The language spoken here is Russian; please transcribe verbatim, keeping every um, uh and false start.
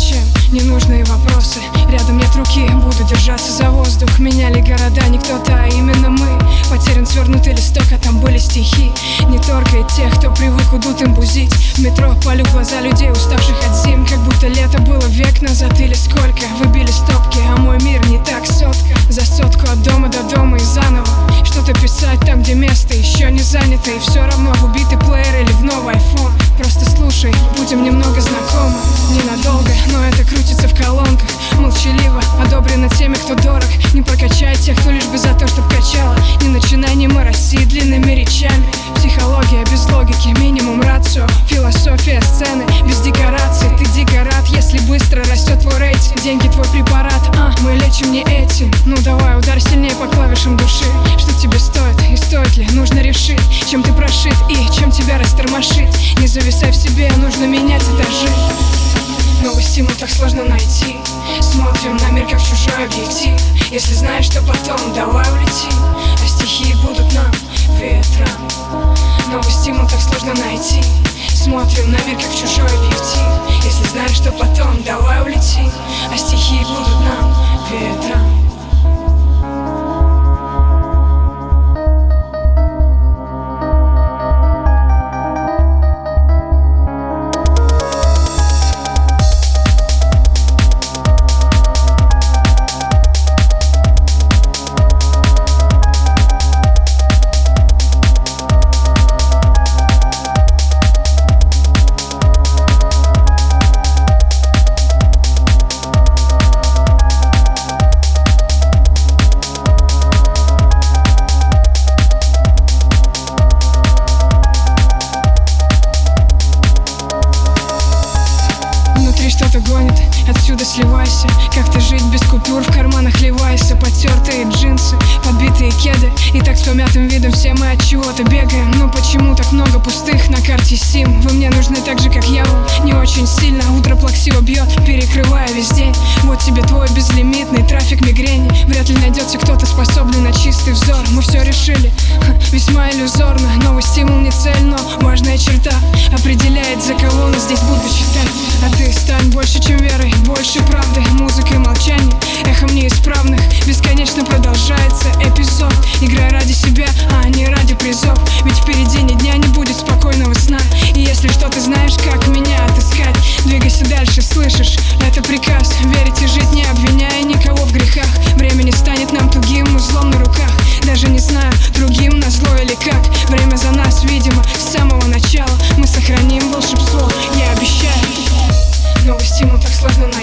Зачем ненужные вопросы? Рядом нет руки, буду держаться за воздух. Меняли города не кто-то, а именно мы. Потерян свернутый листок, а там были стихи. Не торкает тех, кто привык удутым бузить. В метро палю в глаза людей, уставших от зим. Как будто лето было век назад или сколько. Выбили стопки, а мой мир не так сотка. За сотку от дома до дома и заново что-то писать там, где место еще не занято. И все равно в убитый плеер или в новый айфон. Просто слушай, будем немного знакомы. Ненадолго, но это крутится в колонках. Молчаливо, одобрено теми, кто дорог. Не прокачай тех, кто лишь бы за то, чтоб качало. Не начинай не мороси длинными речами. Психология без логики, минимум рацио. Философия сцены без декораций. Ты дико рад, если быстро растет твой рейтинг. Деньги твой препарат, а мы лечим не этим. Ну давай, ударь сильнее по клавишам души. Что тебе стоит и стоит ли, нужно решить. Чем ты прошит и чем тебя растормошит. Не зависай в себе, нужно менять этажи. Новый стимул так сложно найти. Смотрим на мир как в чужой объектив. Если знаешь, что потом, давай улетим. А стихи будут нам ветром. Новый стимул так сложно найти. Смотрим на мир как в чужой объектив. Если знаешь, что потом, давай улетим. А стихи будут нам ветром. Что-то гонит, отсюда сливайся. Как-то жить без купюр, в карманах ливайся. Потертые джинсы, подбитые кеды. И так с помятым видом все мы от чего-то бегаем. Но почему так много пустых на карте сим? Вы мне нужны так же, как я вам, не очень сильно. Утро плаксиво бьет, перекрывая весь день. Вот тебе твой безлимитный трафик мигрени. Вряд ли найдется кто-то способный на чистый взор. Мы все решили, ха, весьма иллюзорно. Новый стимул не цель, но важная черта. Определяет, за кого нас здесь буду читать. А ты стань больше, чем верой, больше правды. Музыкой молчания, эхом неисправных. Бесконечно продолжается эпизод. Играй ради себя, а не ради призов. Ведь впереди ни дня не будет спокойного сна. И если что ты знаешь, как меня отыскать, двигайся дальше, слышишь? Это приказ, верить и жить, не обвиняя никого в грехах. Время не станет нам тугим узлом на руках. Даже не знаю, другим назло или как. Время за нас, видимо, с самого начала. Мы сохраним волшебство, я обещаю. Новый стимул так сложно найти.